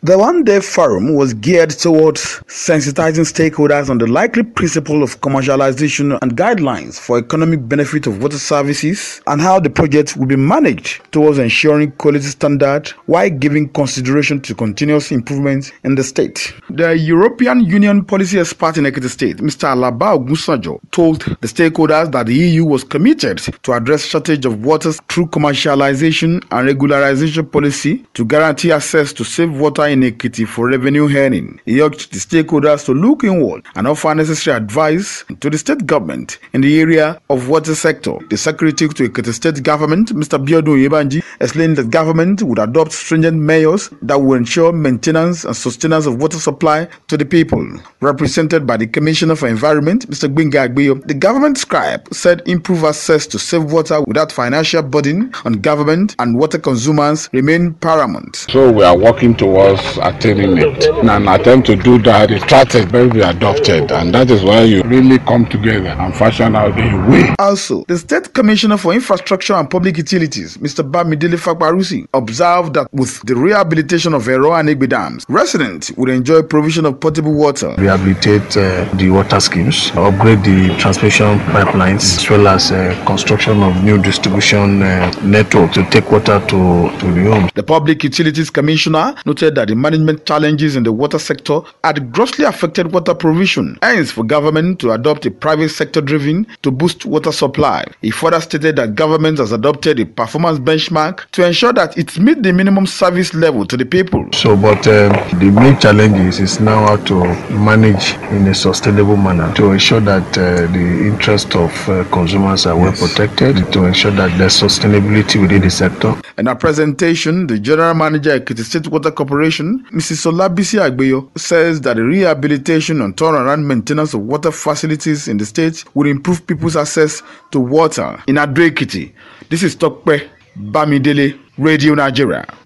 The one-day forum was geared towards sensitizing stakeholders on the likely principle of commercialization and guidelines for economic benefit of water services and how the project will be managed towards ensuring quality standard while giving consideration to continuous improvement in the state. The European Union policy expert in Ekiti State, Mr. Alaba Ogunsanjo, told the stakeholders that the EU was committed to address shortage of water through commercialization and regularization policy to guarantee access to safe water in Ekiti for revenue earning. He urged the stakeholders to look inward and offer necessary advice to the state government in the area of water sector. The secretary to Ekiti State government, Mr. Biodun Yebanji, explained that government would adopt stringent measures that will ensure maintenance and sustenance of water supply to the people. Represented by the Commissioner for Environment, Mr. Gbenga Agbeyo, the government scribe said improved access to safe water without financial burden on government and water consumers remain paramount. So we are working towards attaining it. In an attempt to do that, the strategy will be adopted, and that is why you really come together and fashion out the way. Also, the State Commissioner for Infrastructure and Public Utilities, Mr. Bamidele Fakparusi, observed that with the rehabilitation of Ero and Egbe dams, residents would enjoy provision of potable water. Rehabilitate the water schemes, upgrade the transmission pipelines, as well as construction of new distribution network to take water to the homes. The Public Utilities Commissioner noted that the management challenges in the water sector had grossly affected water provision, hence for government to adopt a private sector driven to boost water supply. He further stated that government has adopted a performance benchmark to ensure that it meets the minimum service level to the people. But the main challenge is now how to manage in a sustainable manner to ensure that the interest of consumers are well protected, to ensure that there's sustainability within the sector. In a presentation, the General Manager at Ekiti State Water Corporation, Mrs. Olabisi Agbeyo, says that the rehabilitation and turnaround maintenance of water facilities in the state will improve people's access to water. In Ado Ekiti, this is Tokpe Bamidele, Radio Nigeria.